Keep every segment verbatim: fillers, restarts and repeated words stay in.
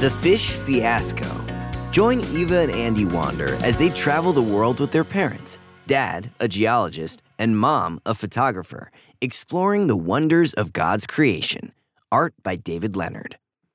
The Fish Fiasco. Join Eva and Andy wander as they travel the world with their parents, Dad, a geologist, and Mom, a photographer, exploring the wonders of God's creation. Art by David Leonard.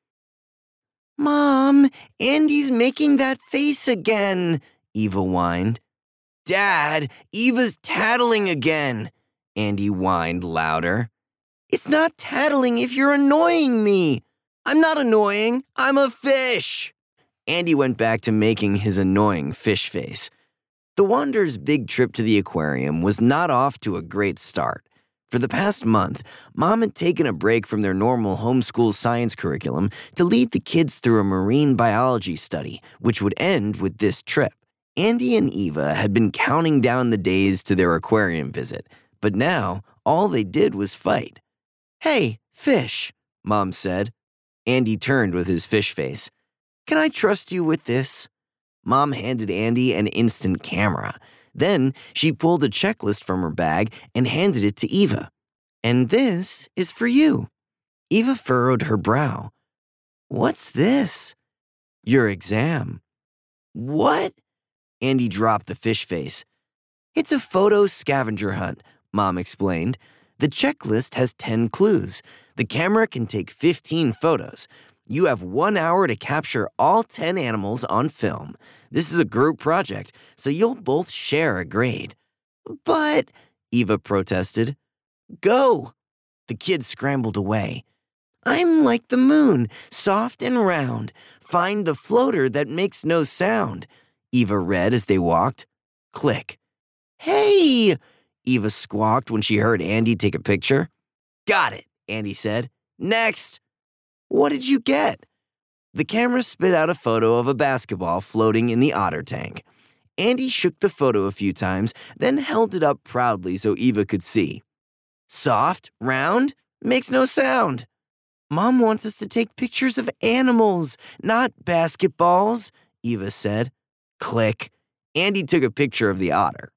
Mom, Andy's making that face again, Eva whined. Dad, Eva's tattling again, Andy whined louder. It's not tattling if you're annoying me. I'm not annoying, I'm a fish. Andy went back to making his annoying fish face. The Wander's big trip to the aquarium was not off to a great start. For the past month, Mom had taken a break from their normal homeschool science curriculum to lead the kids through a marine biology study, which would end with this trip. Andy and Eva had been counting down the days to their aquarium visit, but now all they did was fight. Hey, fish, Mom said. Andy turned with his fish face. Can I trust you with this? Mom handed Andy an instant camera. Then she pulled a checklist from her bag and handed it to Eva. And this is for you. Eva furrowed her brow. What's this? Your exam. What? Andy dropped the fish face. It's a photo scavenger hunt, Mom explained. The checklist has ten clues. The camera can take fifteen photos. You have one hour to capture all ten animals on film. This is a group project, so you'll both share a grade. But, Eva protested. Go! The kids scrambled away. I'm like the moon, soft and round. Find the floater that makes no sound, Eva read as they walked. Click. Hey! Eva squawked when she heard Andy take a picture. Got it, Andy said. Next! What did you get? The camera spit out a photo of a basketball floating in the otter tank. Andy shook the photo a few times, then held it up proudly so Eva could see. Soft, round, makes no sound. Mom wants us to take pictures of animals, not basketballs, Eva said. Click. Andy took a picture of the otter.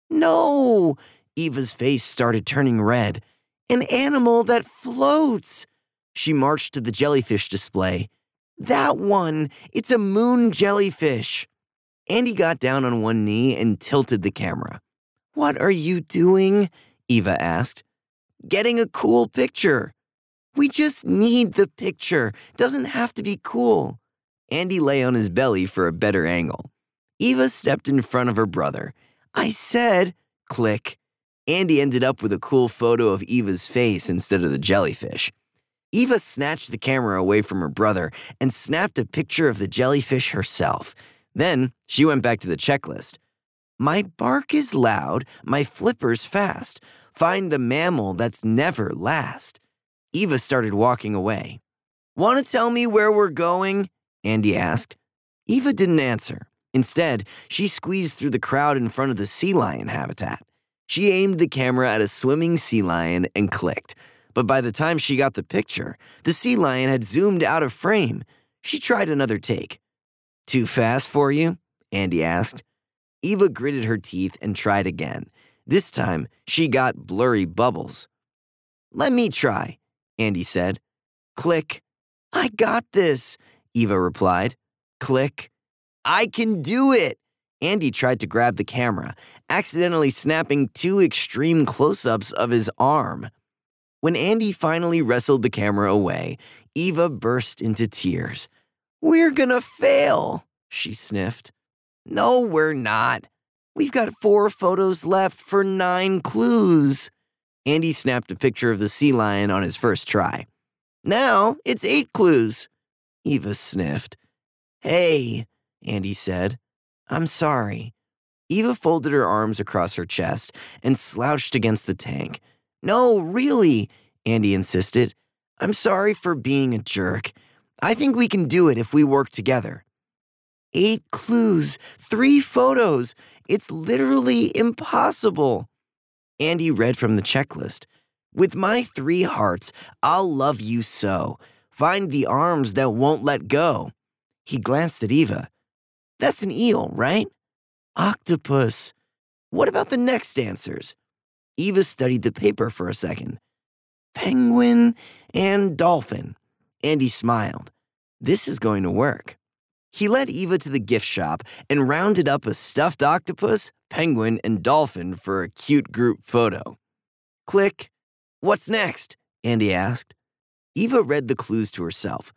No! Eva's face started turning red. An animal that floats. She marched to the jellyfish display. That one, it's a moon jellyfish. Andy got down on one knee and tilted the camera. What are you doing? Eva asked. Getting a cool picture. We just need the picture. Doesn't have to be cool. Andy lay on his belly for a better angle. Eva stepped in front of her brother. I said, click. Andy ended up with a cool photo of Eva's face instead of the jellyfish. Eva snatched the camera away from her brother and snapped a picture of the jellyfish herself. Then she went back to the checklist. My bark is loud, my flipper's fast. Find the mammal that's never last. Eva started walking away. Want to tell me where we're going? Andy asked. Eva didn't answer. Instead, she squeezed through the crowd in front of the sea lion habitat. She aimed the camera at a swimming sea lion and clicked. But by the time she got the picture, the sea lion had zoomed out of frame. She tried another take. Too fast for you? Andy asked. Eva gritted her teeth and tried again. This time, she got blurry bubbles. Let me try, Andy said. Click. I got this, Eva replied. Click. I can do it. Andy tried to grab the camera, accidentally snapping two extreme close-ups of his arm. When Andy finally wrestled the camera away, Eva burst into tears. We're gonna fail, she sniffed. No, we're not. We've got four photos left for nine clues. Andy snapped a picture of the sea lion on his first try. Now it's eight clues. Eva sniffed. Hey, Andy said. I'm sorry. Eva folded her arms across her chest and slouched against the tank. No, really, Andy insisted. I'm sorry for being a jerk. I think we can do it if we work together. Eight clues, three photos. It's literally impossible. Andy read from the checklist. With my three hearts, I'll love you so. Find the arms that won't let go. He glanced at Eva. That's an eel, right? Octopus. What about the next answers? Eva studied the paper for a second. Penguin and dolphin. Andy smiled. This is going to work. He led Eva to the gift shop and rounded up a stuffed octopus, penguin, and dolphin for a cute group photo. Click. What's next? Andy asked. Eva read the clues to herself.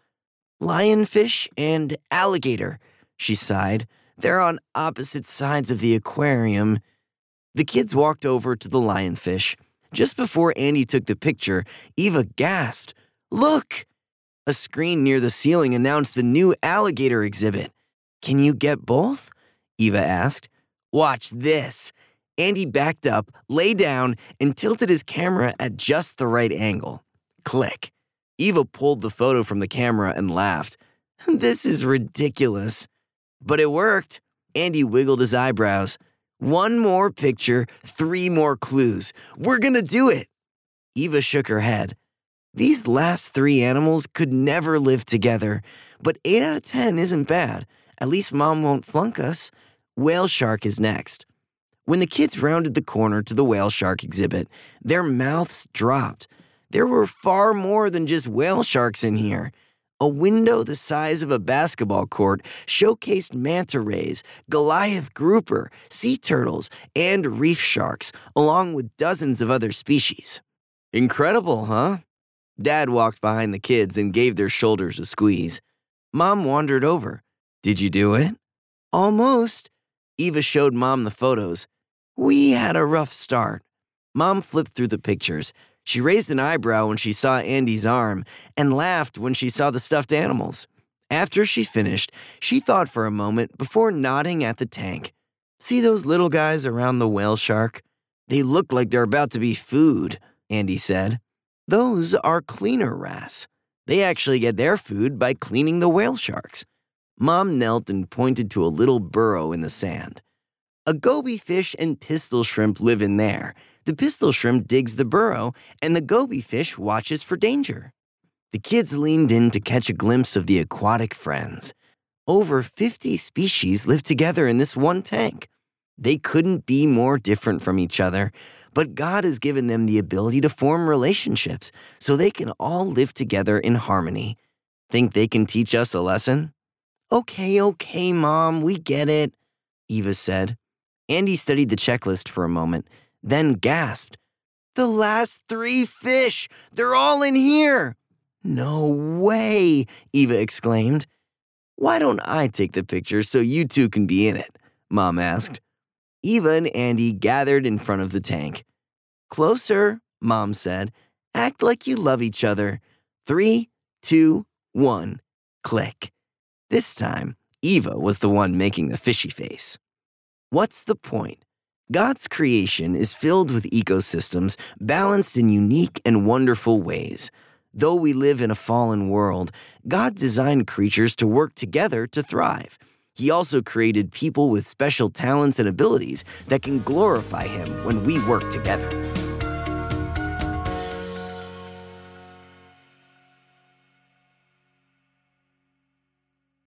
Lionfish and alligator, she sighed. They're on opposite sides of the aquarium. The kids walked over to the lionfish. Just before Andy took the picture, Eva gasped. Look! A screen near the ceiling announced the new alligator exhibit. Can you get both? Eva asked. Watch this. Andy backed up, lay down, and tilted his camera at just the right angle. Click. Eva pulled the photo from the camera and laughed. This is ridiculous. But it worked. Andy wiggled his eyebrows. One more picture, three more clues. We're gonna do it. Eva shook her head. These last three animals could never live together, but eight out of ten isn't bad. At least Mom won't flunk us. Whale shark is next. When the kids rounded the corner to the whale shark exhibit, their mouths dropped. There were far more than just whale sharks in here. A window the size of a basketball court showcased manta rays, Goliath grouper, sea turtles, and reef sharks, along with dozens of other species. Incredible, huh? Dad walked behind the kids and gave their shoulders a squeeze. Mom wandered over. Did you do it? Almost. Eva showed Mom the photos. We had a rough start. Mom flipped through the pictures. She raised an eyebrow when she saw Andy's arm and laughed when she saw the stuffed animals. After she finished, she thought for a moment before nodding at the tank. See those little guys around the whale shark? They look like they're about to be food, Andy said. Those are cleaner wrasse. They actually get their food by cleaning the whale sharks. Mom knelt and pointed to a little burrow in the sand. A goby fish and pistol shrimp live in there. The pistol shrimp digs the burrow, and the goby fish watches for danger. The kids leaned in to catch a glimpse of the aquatic friends. Over fifty species live together in this one tank. They couldn't be more different from each other, but God has given them the ability to form relationships so they can all live together in harmony. Think they can teach us a lesson? Okay, okay, Mom, we get it, Eva said. Andy studied the checklist for a moment, then gasped. The last three fish! They're all in here! No way, Eva exclaimed. Why don't I take the picture so you two can be in it? Mom asked. Eva and Andy gathered in front of the tank. Closer, Mom said. Act like you love each other. Three, two, one, click. This time, Eva was the one making the fishy face. What's the point? God's creation is filled with ecosystems balanced in unique and wonderful ways. Though we live in a fallen world, God designed creatures to work together to thrive. He also created people with special talents and abilities that can glorify Him when we work together.